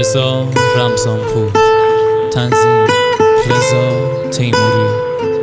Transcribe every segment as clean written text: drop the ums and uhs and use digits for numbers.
رضا رمضانپور، تنظیم رضا تیموری.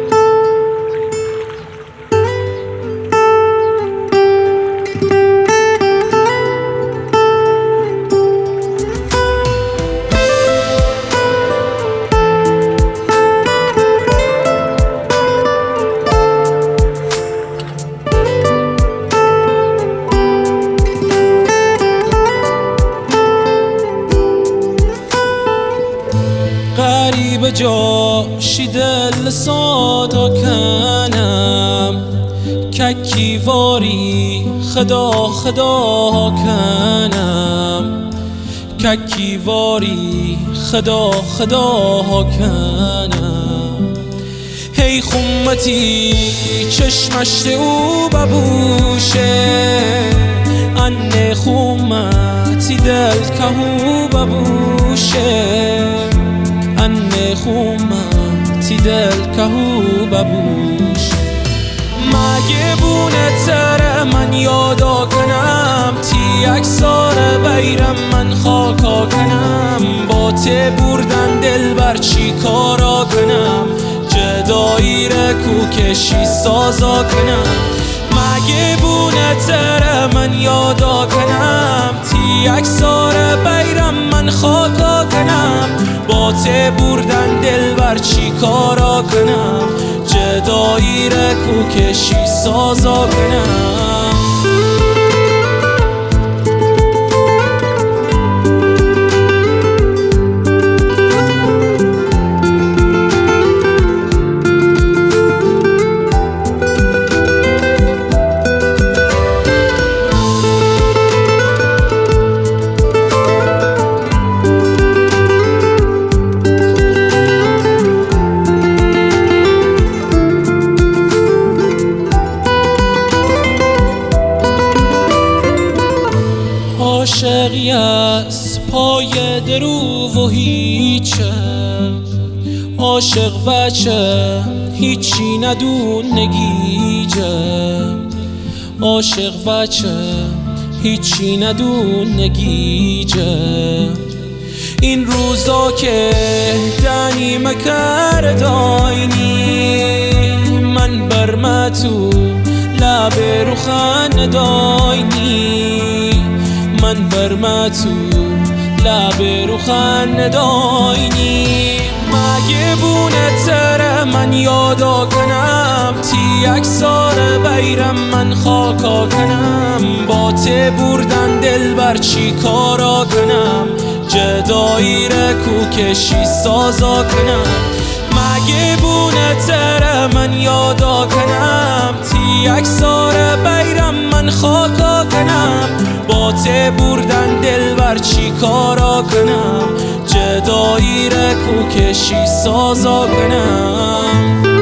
غریب جاشی دل سادا کنم، ککی واری خدا خدا کنم، ککی واری خدا خدا کنم. هی خمتی چشمش او ببوشه، انه خمتی دل کهو ببوشه، انه خمتی دل کهو ببوش. مگه بونه تر من یادا کنم، تی اکسار بیرم من خاکا کنم. با ته بردن دل بر چی کارا کنم، جدایی رکو کشی سازا کنم. مگه بونه تر من یادا کنم، تی اکسار بیرم من خاکا کنم. با ته بردن دل بر چی کارا کنم، جدایی رکو کشی سازا کنم. عاشقی از پای درو و هیچه، عاشق وچه هیچی ندون نگیجه، عاشق وچه هیچی ندون نگیجه. این روزا که دنی مکر داینی، من برمتو لب رو خان داینی، من برمتو لب رو خان داینی. مگه بونه تر من یادا کنم، تی اکسار بیرم من خاکا کنم. با ته بردن دل بر چی کارا کنم، جدایی رکو کشی سازا کنم. مگه بونه تر من یادا کنم، تی اکسار بیرم من خاکا کنم. با ته بردن دل بر چی کارا کنم، جدایی رکو کشی سازا کنم.